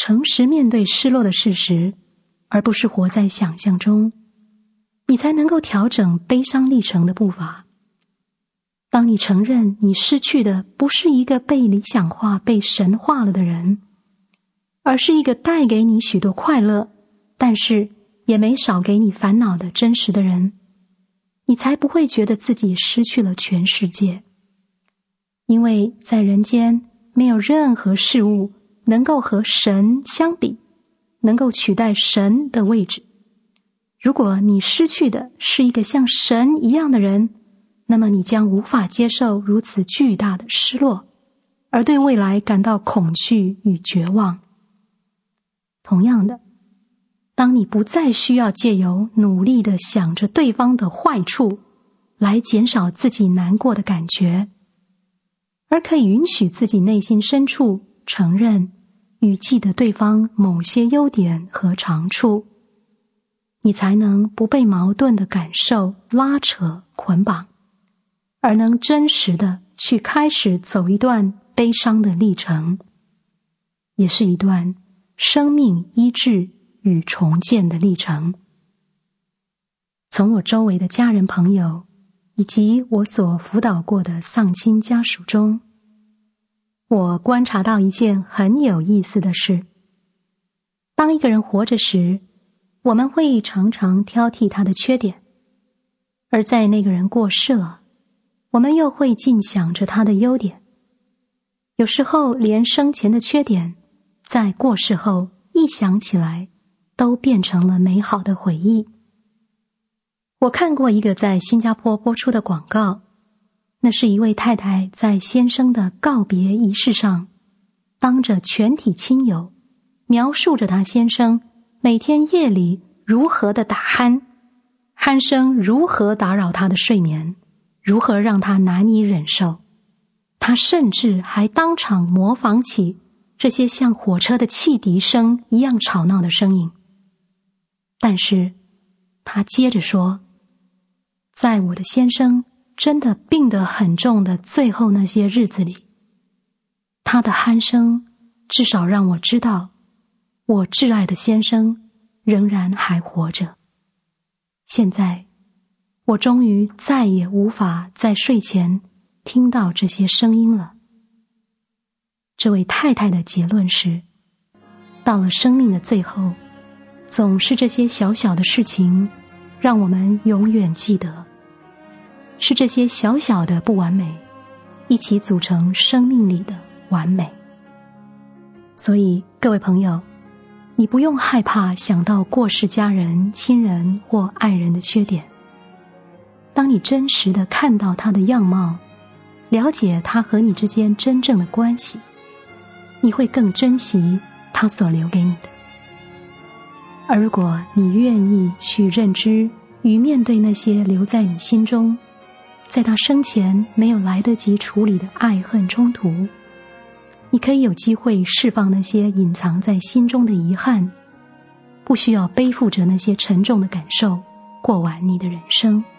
诚实面对失落的事实，而不是活在想象中，你才能够调整悲伤历程的步伐。当你承认你失去的不是一个被理想化、被神化了的人，而是一个带给你许多快乐，但是也没少给你烦恼的真实的人，你才不会觉得自己失去了全世界。因为在人间没有任何事物能够和神相比，能够取代神的位置。如果你失去的是一个像神一样的人，那么你将无法接受如此巨大的失落，而对未来感到恐惧与绝望。同样的，当你不再需要借由努力地想着对方的坏处来减少自己难过的感觉，而可以允许自己内心深处承认与记得对方某些优点和长处，你才能不被矛盾的感受拉扯捆绑，而能真实的去开始走一段悲伤的历程，也是一段生命医治与重建的历程。从我周围的家人朋友以及我所辅导过的丧亲家属中，我观察到一件很有意思的事。当一个人活着时，我们会常常挑剔他的缺点，而在那个人过世了，我们又会尽想着他的优点。有时候连生前的缺点，在过世后一想起来，都变成了美好的回忆。我看过一个在新加坡播出的广告，那是一位太太在先生的告别仪式上，当着全体亲友，描述着她先生每天夜里如何的打鼾，鼾声如何打扰她的睡眠，如何让她难以忍受。她甚至还当场模仿起这些像火车的汽笛声一样吵闹的声音。但是她接着说，在我的先生真的病得很重的最后那些日子里，他的鼾声至少让我知道，我挚爱的先生仍然还活着。现在，我终于再也无法在睡前听到这些声音了。这位太太的结论是，到了生命的最后，总是这些小小的事情让我们永远记得，是这些小小的不完美一起组成生命里的完美。所以各位朋友，你不用害怕想到过世家人、亲人或爱人的缺点。当你真实的看到他的样貌，了解他和你之间真正的关系，你会更珍惜他所留给你的。而如果你愿意去认知与面对那些留在你心中，在他生前没有来得及处理的爱恨冲突，你可以有机会释放那些隐藏在心中的遗憾，不需要背负着那些沉重的感受过完你的人生。